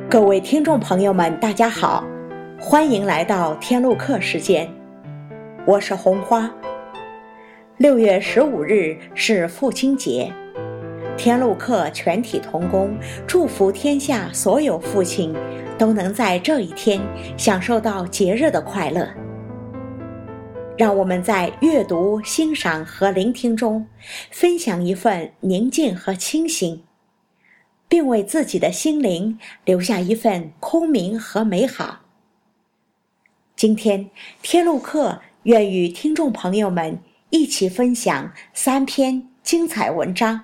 各位听众朋友们，大家好，欢迎来到天路客时间，我是红花。6月15日是父亲节，天路客全体同工祝福天下所有父亲都能在这一天享受到节日的快乐。让我们在阅读、欣赏和聆听中分享一份宁静和清新，并为自己的心灵留下一份空明和美好。今天天路客愿与听众朋友们一起分享3篇精彩文章。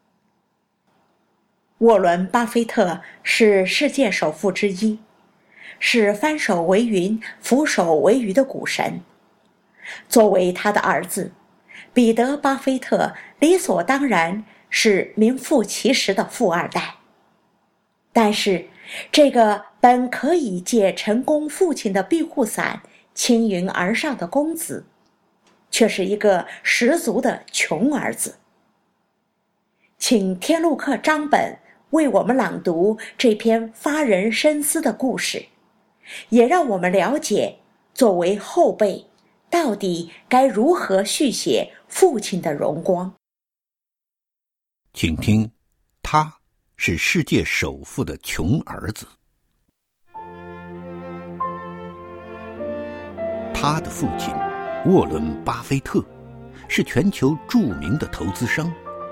沃伦·巴菲特是世界首富之一，是翻手为云、覆手为雨的股神。作为他的儿子，彼得·巴菲特理所当然是名副其实的富二代。但是这个本可以借成功父亲的庇护伞轻云而上的公子，却是一个十足的穷儿子。请天路客张本为我们朗读这篇发人深思的故事，也让我们了解作为后辈到底该如何续写父亲的荣光。 请听，他是世界首富的穷儿子。他的父亲沃伦·巴菲特是全球著名的投资商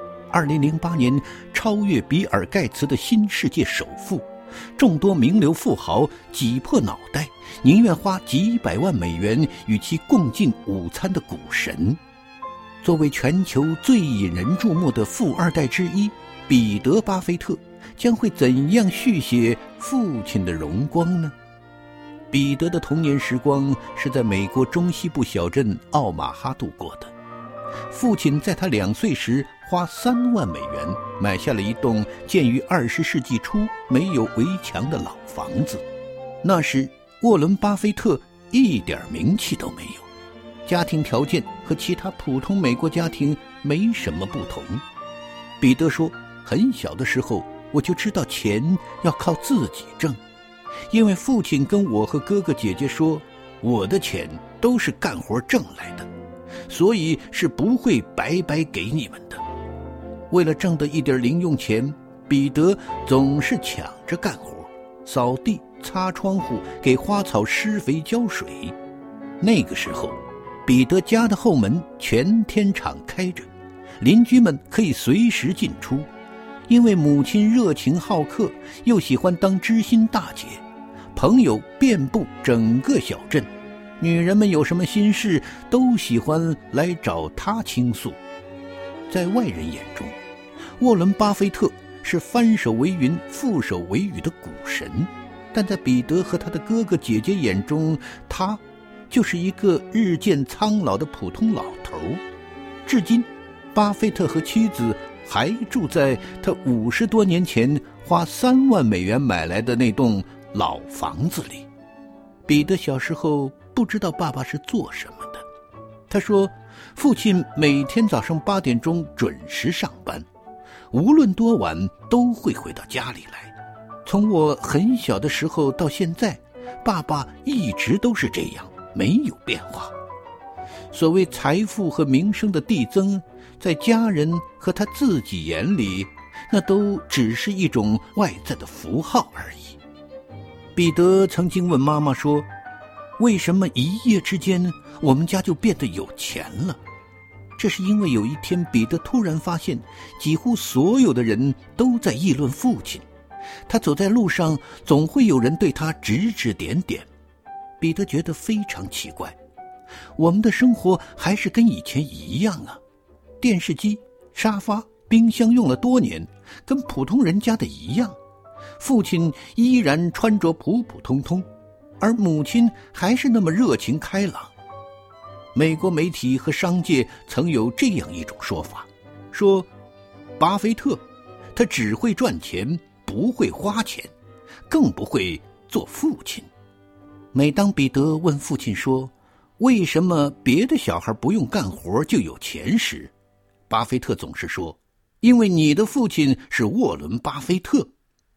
，2008年超越比尔·盖茨的新世界首富，众多名流富豪挤破脑袋，宁愿花几百万美元与其共进午餐的股神。作为全球最引人注目的富二代之一，彼得·巴菲特将会怎样续写父亲的荣光呢？彼得的童年时光是在美国中西部小镇奥马哈度过的。父亲在他2岁时花3万美元买下了一栋建于20世纪初没有围墙的老房子。那时沃伦·巴菲特一点名气都没有，家庭条件和其他普通美国家庭没什么不同。彼得说，很小的时候我就知道钱要靠自己挣，因为父亲跟我和哥哥姐姐说，我的钱都是干活挣来的，所以是不会白白给你们的。为了挣得一点零用钱，彼得总是抢着干活，扫地、擦窗户，给花草施肥浇水。那个时候，彼得家的后门全天敞开着，邻居们可以随时进出。因为母亲热情好客，又喜欢当知心大姐，朋友遍布整个小镇，女人们有什么心事都喜欢来找她倾诉。在外人眼中，沃伦·巴菲特是翻手为云、覆手为雨的股神，但在彼得和他的哥哥姐姐眼中，他就是一个日渐苍老的普通老头。至今，巴菲特和妻子还住在他50多年前花3万美元买来的那栋老房子里。彼得小时候不知道爸爸是做什么的，他说父亲每天早上8点钟准时上班，无论多晚都会回到家里来。从我很小的时候到现在，爸爸一直都是这样，没有变化。所谓财富和名声的递增，在家人和他自己眼里，那都只是一种外在的符号而已。彼得曾经问妈妈说，为什么一夜之间我们家就变得有钱了？这是因为有一天彼得突然发现，几乎所有的人都在议论父亲。他走在路上，总会有人对他指指点点。彼得觉得非常奇怪，我们的生活还是跟以前一样啊，电视机、沙发、冰箱用了多年，跟普通人家的一样。父亲依然穿着普普通通，而母亲还是那么热情开朗。美国媒体和商界曾有这样一种说法，说巴菲特他只会赚钱，不会花钱，更不会做父亲。每当彼得问父亲说，为什么别的小孩不用干活就有钱时，巴菲特总是说，因为你的父亲是沃伦·巴菲特。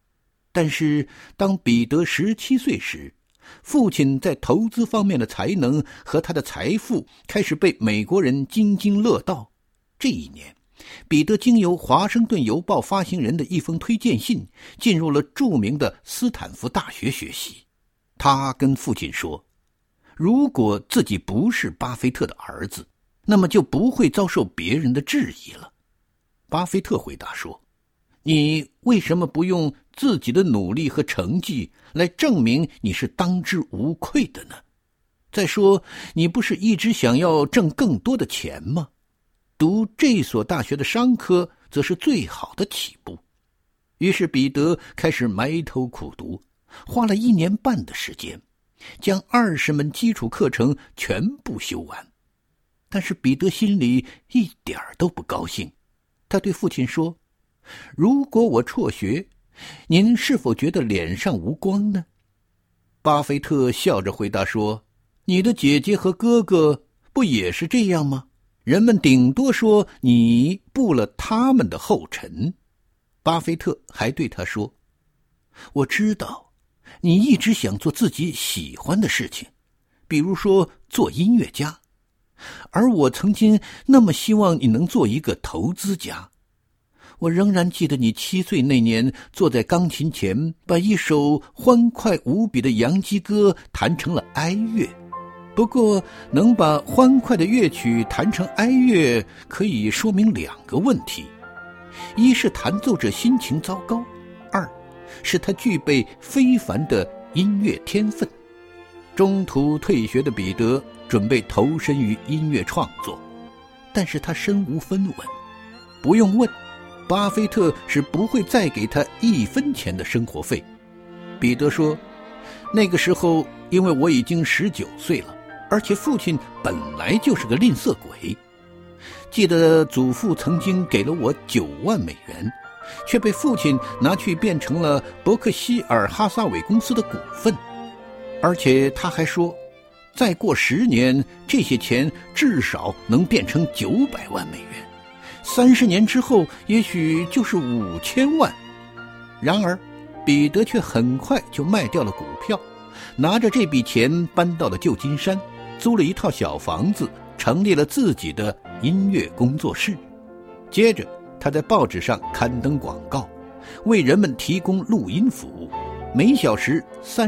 但是当彼得17岁时，父亲在投资方面的才能和他的财富开始被美国人津津乐道。这一年，彼得经由华盛顿邮报发行人的一封推荐信，进入了著名的斯坦福大学学习。他跟父亲说，如果自己不是巴菲特的儿子，那么就不会遭受别人的质疑了。巴菲特回答说，你为什么不用自己的努力和成绩来证明你是当之无愧的呢？再说，你不是一直想要挣更多的钱吗？读这所大学的商科则是最好的起步。于是彼得开始埋头苦读，花了1年半的时间，将20门基础课程全部修完。但是彼得心里一点都不高兴。他对父亲说，如果我辍学，您是否觉得脸上无光呢？巴菲特笑着回答说，你的姐姐和哥哥不也是这样吗？人们顶多说你步了他们的后尘。巴菲特还对他说，我知道你一直想做自己喜欢的事情，比如说做音乐家，而我曾经那么希望你能做一个投资家。我仍然记得你7岁那年坐在钢琴前，把一首欢快无比的洋基歌弹成了哀乐。不过能把欢快的乐曲弹成哀乐，可以说明2个问题：一是弹奏者心情糟糕，2是他具备非凡的音乐天分。中途退学的彼得准备投身于音乐创作，但是他身无分文。不用问，巴菲特是不会再给他1分钱的生活费。彼得说，那个时候因为我已经19岁了，而且父亲本来就是个吝啬鬼。记得祖父曾经给了我9万美元，却被父亲拿去变成了伯克希尔哈撒韦公司的股份。而且他还说，再过10年，这些钱至少能变成900万美元，30年之后也许就是5000万。然而彼得却很快就卖掉了股票，拿着这笔钱搬到了旧金山，租了一套小房子，成立了自己的音乐工作室。接着他在报纸上刊登广告，为人们提供录音服务，每小时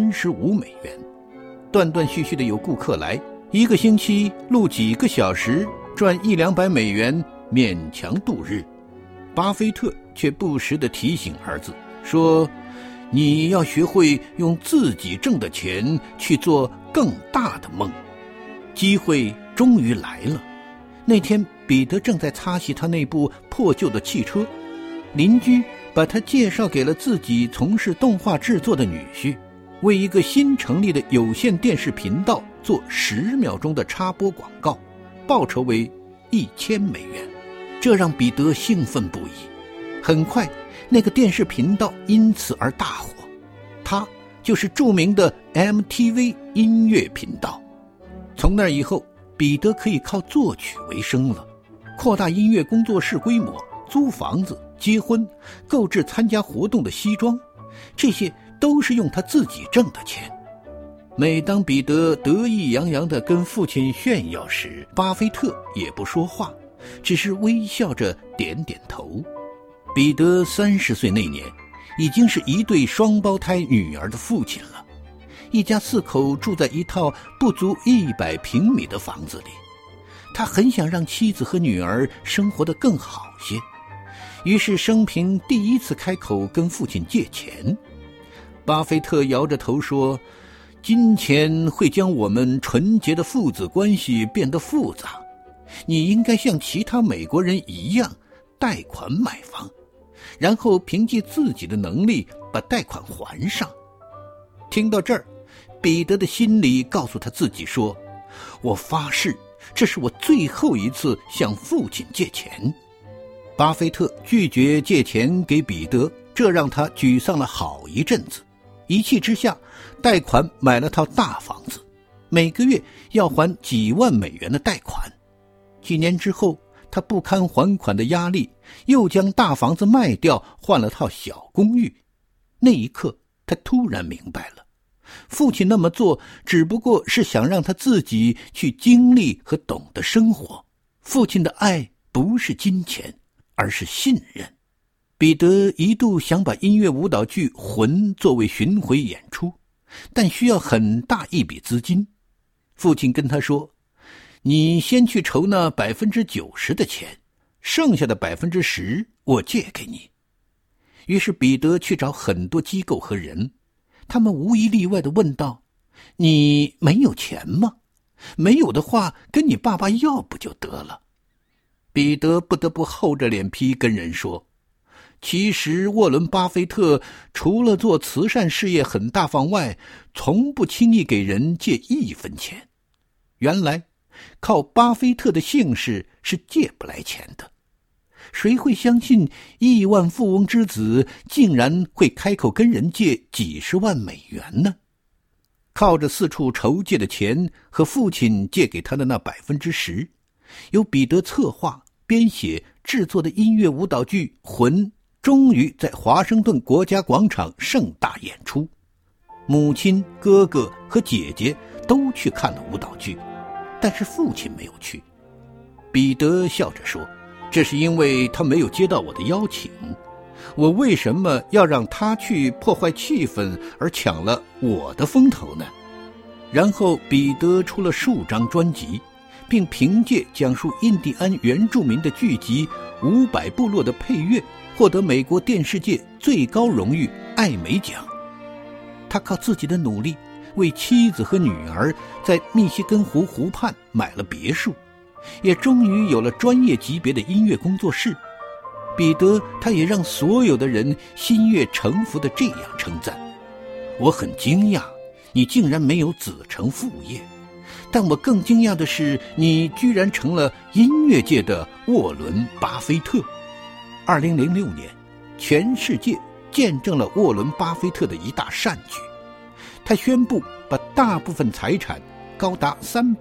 35美元。断断续续的有顾客来，1个星期录几个小时，赚100-200美元，勉强度日。巴菲特却不时地提醒儿子说，你要学会用自己挣的钱去做更大的梦。机会终于来了。那天彼得正在擦洗他那部破旧的汽车，邻居把他介绍给了自己从事动画制作的女婿，为一个新成立的有线电视频道做10秒钟的插播广告，报酬为1000美元。这让彼得兴奋不已。很快那个电视频道因此而大火，它就是著名的 MTV 音乐频道。从那以后，彼得可以靠作曲为生了，扩大音乐工作室规模，租房子，结婚，购置参加活动的西装，这些都是用他自己挣的钱。每当彼得得意洋洋地跟父亲炫耀时，巴菲特也不说话，只是微笑着点点头。彼得30岁那年，已经是1对双胞胎女儿的父亲了，一家4口住在一套不足100平米的房子里。他很想让妻子和女儿生活得更好些，于是生平第一次开口跟父亲借钱。巴菲特摇着头说，金钱会将我们纯洁的父子关系变得复杂，你应该像其他美国人一样贷款买房，然后凭借自己的能力把贷款还上。听到这儿，彼得的心里告诉他自己说，我发誓，这是我最后一次向父亲借钱。巴菲特拒绝借钱给彼得，这让他沮丧了好一阵子。一气之下，贷款买了套大房子，每个月要还几万美元的贷款。几年之后，他不堪还款的压力，又将大房子卖掉，换了套小公寓。 那一刻他突然明白了，父亲那么做只不过是想让他自己去经历和懂得生活。父亲的爱不是金钱，而是信任。彼得一度想把音乐舞蹈剧《魂》作为巡回演出，但需要很大一笔资金。父亲跟他说，你先去筹那 90% 的钱，剩下的 10% 我借给你。于是彼得去找很多机构和人，他们无一例外地问道，你没有钱吗？没有的话跟你爸爸要不就得了。彼得不得不厚着脸皮跟人说，其实沃伦·巴菲特除了做慈善事业很大方外，从不轻易给人借1分钱。原来靠巴菲特的姓氏是借不来钱的。谁会相信亿万富翁之子竟然会开口跟人借几十万美元呢？靠着四处筹借的钱和父亲借给他的那 10%， 由彼得策划、编写、制作的音乐舞蹈剧《魂》终于在华盛顿国家广场盛大演出。母亲、哥哥和姐姐都去看了舞蹈剧，但是父亲没有去。彼得笑着说，这是因为他没有接到我的邀请。我为什么要让他去破坏气氛而抢了我的风头呢？然后彼得出了数张专辑，并凭借讲述印第安原住民的剧集《500部落》的配乐获得美国电视界最高荣誉艾美奖。他靠自己的努力为妻子和女儿在密西根湖湖畔买了别墅，也终于有了专业级别的音乐工作室。彼得他也让所有的人心悦诚服地这样称赞，我很惊讶你竟然没有子承父业，但我更惊讶的是你居然成了音乐界的沃伦·巴菲特。2006年，全世界见证了沃伦·巴菲特的一大善举，他宣布把大部分财产高达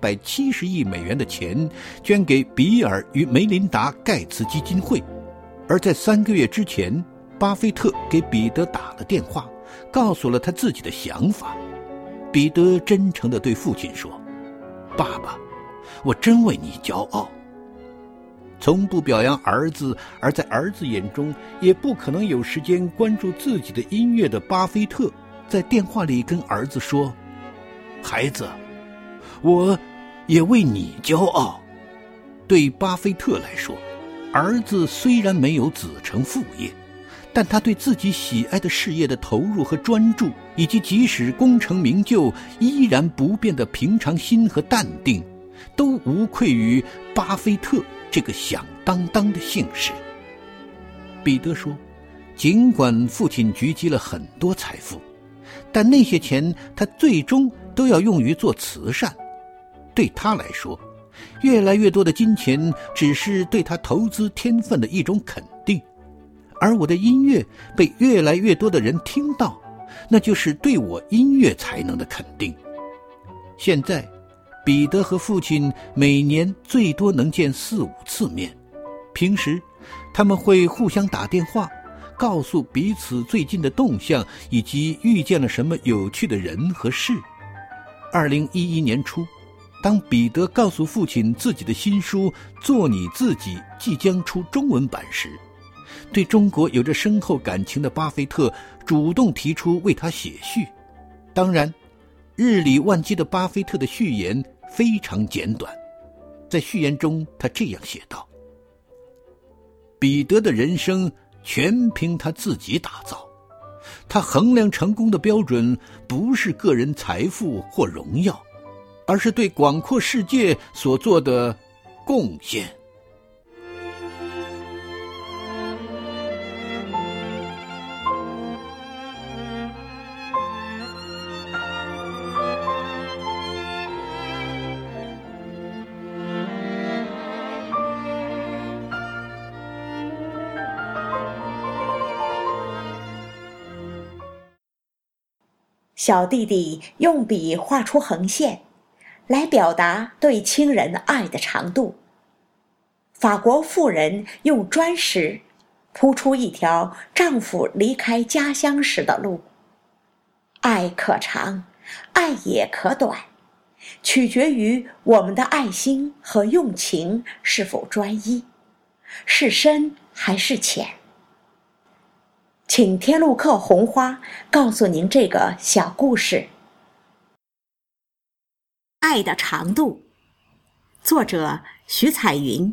370亿美元的钱捐给比尔与梅琳达·盖茨基金会。而在3个月之前，巴菲特给彼得打了电话，告诉了他自己的想法。彼得真诚地对父亲说，爸爸，我真为你骄傲。从不表扬儿子，而在儿子眼中也不可能有时间关注自己的音乐的巴菲特，在电话里跟儿子说，孩子，我也为你骄傲。对巴菲特来说，儿子虽然没有子承父业，但他对自己喜爱的事业的投入和专注，以及即使功成名就依然不变的平常心和淡定，都无愧于巴菲特这个响当当的姓氏。彼得说，尽管父亲聚集了很多财富，但那些钱他最终都要用于做慈善。对他来说，越来越多的金钱只是对他投资天分的一种肯定，而我的音乐被越来越多的人听到，那就是对我音乐才能的肯定。现在彼得和父亲每年最多能见4-5次面，平时他们会互相打电话，告诉彼此最近的动向以及遇见了什么有趣的人和事。2011年初，当彼得告诉父亲自己的新书《做你自己》即将出中文版时，对中国有着深厚感情的巴菲特主动提出为他写序。当然，日理万机的巴菲特的序言非常简短，在序言中他这样写道，彼得的人生全凭他自己打造，他衡量成功的标准不是个人财富或荣耀，而是对广阔世界所做的贡献。 小弟弟用笔画出横线，来表达对亲人爱的长度。法国妇人用砖石铺出一条丈夫离开家乡时的路。爱可长，爱也可短，取决于我们的爱心和用情是否专一，是深还是浅。请天路客红花告诉您这个小故事。爱的长度，作者徐彩云。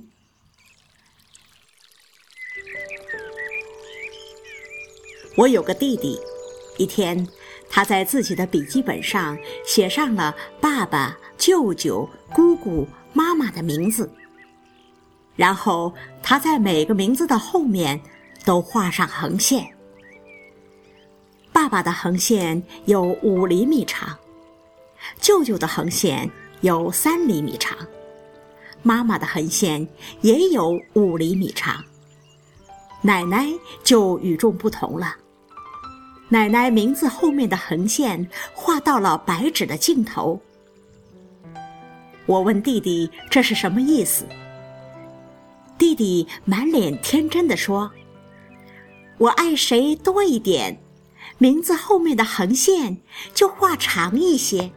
我有个弟弟，一天他在自己的笔记本上写上了爸爸、舅舅、姑姑、妈妈的名字，然后他在每个名字的后面都画上横线。爸爸的横线有5厘米长，舅舅的横线有3厘米长，妈妈的横线也有5厘米长。奶奶就与众不同了，奶奶名字后面的横线画到了白纸的尽头。我问弟弟这是什么意思，弟弟满脸天真地说：我爱谁多一点，名字后面的横线就画长一些。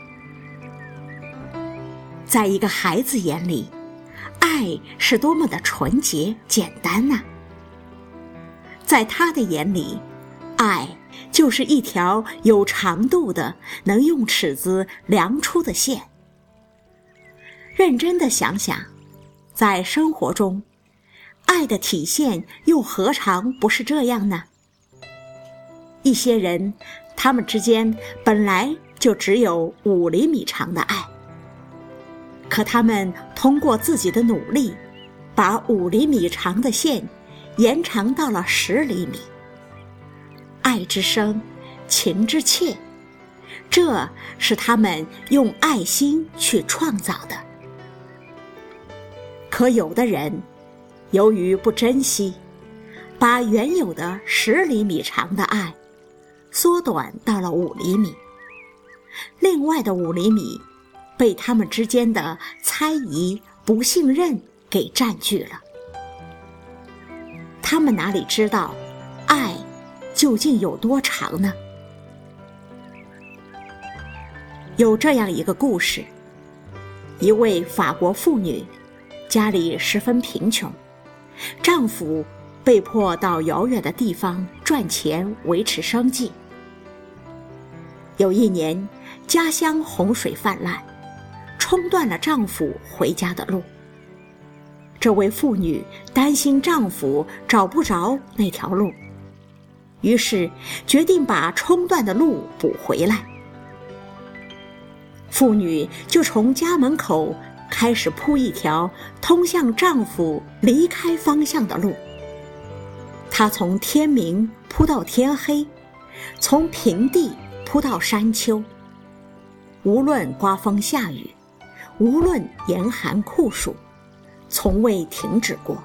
在一个孩子眼里，爱是多么的纯洁简单啊！在他的眼里，爱就是一条有长度的能用尺子量出的线。认真地想想，在生活中，爱的体现又何尝不是这样呢？一些人，他们之间本来就只有5厘米长的爱，可他们通过自己的努力，把5厘米长的线延长到了10厘米。爱之深，情之切，这是他们用爱心去创造的。可有的人由于不珍惜，把原有的10厘米长的爱缩短到了5厘米，另外的5厘米被他们之间的猜疑、不信任给占据了。他们哪里知道爱究竟有多长呢？有这样一个故事，一位法国妇女，家里十分贫穷，丈夫被迫到遥远的地方赚钱维持生计。有一年，家乡洪水泛滥，冲断了丈夫回家的路。这位妇女担心丈夫找不着那条路，于是决定把冲断的路补回来。妇女就从家门口开始铺一条通向丈夫离开方向的路。她从天明铺到天黑，从平地铺到山丘，无论刮风下雨，无论严寒酷暑，从未停止过。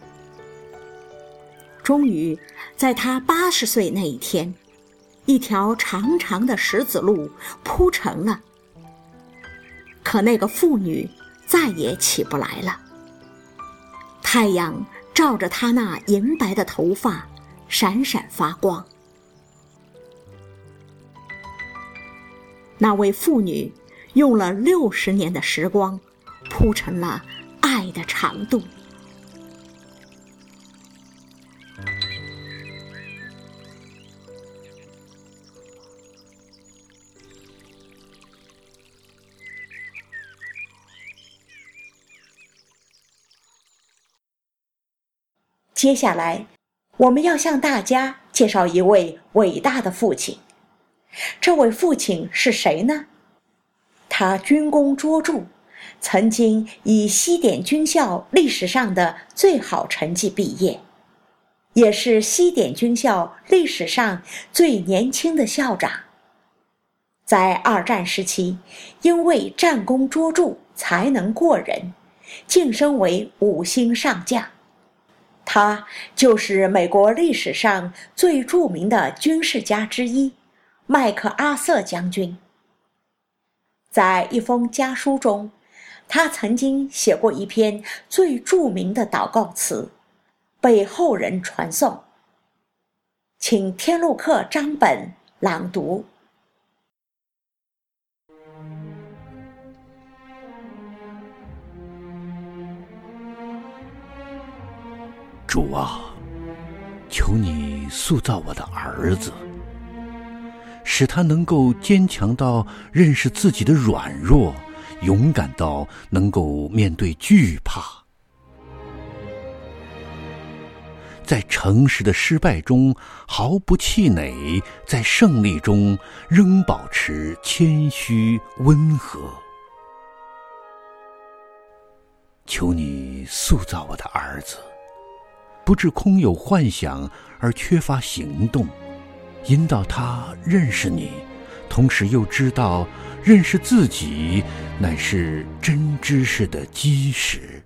终于在她80岁那一天，一条长长的石子路铺成了。可那个妇女再也起不来了，太阳照着她那银白的头发闪闪发光。那位妇女用了60年的时光，铺成了爱的长度。接下来，我们要向大家介绍一位伟大的父亲。这位父亲是谁呢？他军功卓著，曾经以西点军校历史上的最好成绩毕业，也是西点军校历史上最年轻的校长。在2战时期，因为战功卓著，才能过人，晋升为5星上将。他就是美国历史上最著名的军事家之一，麦克阿瑟将军。在一封家书中，他曾经写过一篇最著名的祷告词， 被后人传颂。请天路客张本朗读。 主啊，求你塑造我的儿子，使他能够坚强到认识自己的软弱，勇敢到能够面对惧怕，在诚实的失败中毫不气馁，在胜利中仍保持谦虚温和。求你塑造我的儿子，不致空有幻想而缺乏行动，引导他认识你，同时又知道认识自己乃是真知识的基石。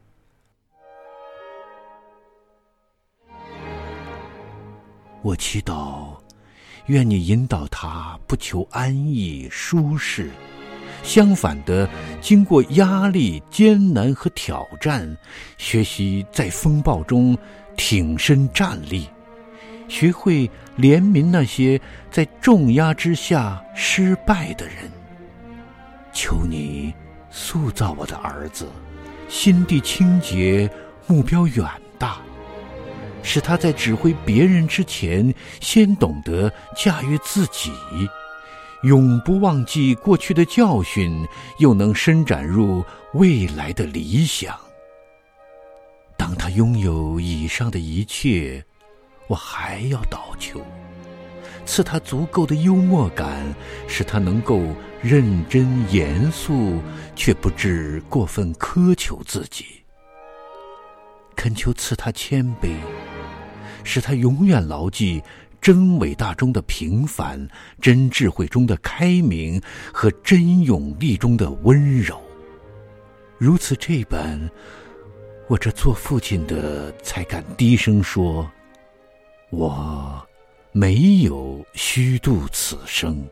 我祈祷，愿你引导他不求安逸舒适，相反的，经过压力、艰难和挑战，学习在风暴中挺身站立，学会怜悯那些在重压之下失败的人。求你塑造我的儿子，心地清洁，目标远大，使他在指挥别人之前，先懂得驾驭自己，永不忘记过去的教训，又能伸展入未来的理想。当他拥有以上的一切，我还要祷求，赐他足够的幽默感，使他能够认真严肃，却不致过分苛求自己。恳求赐他谦卑，使他永远牢记真伟大中的平凡，真智慧中的开明和真勇力中的温柔。如此这般，我这做父亲的才敢低声说，我没有虚度此生。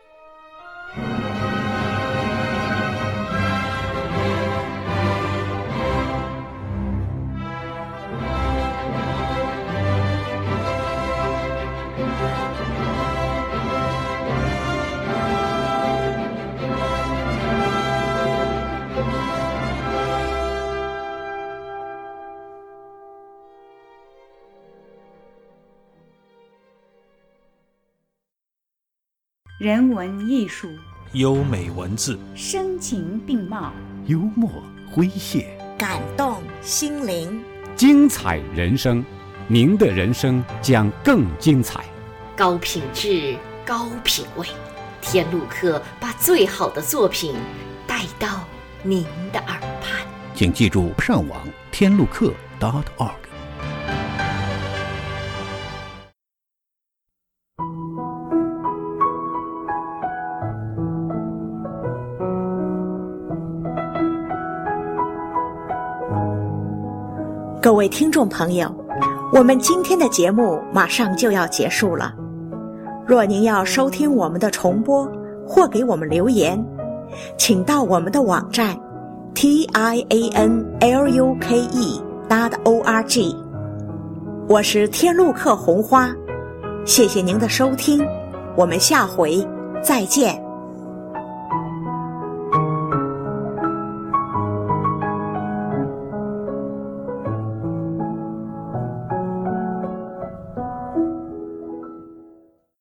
人文艺术， 优美文字， 声情并茂， 幽默诙谐， 感动心灵， 精彩人生，您的人生将更精彩。 高品质，高品味，天路客把最好的作品带到您的耳畔。 请记住上网天路客.org。 各位听众朋友，我们今天的节目马上就要结束了。若您要收听我们的重播或给我们留言，请到我们的网站 tianluke.org。 我是天路客红花，谢谢您的收听，我们下回再见。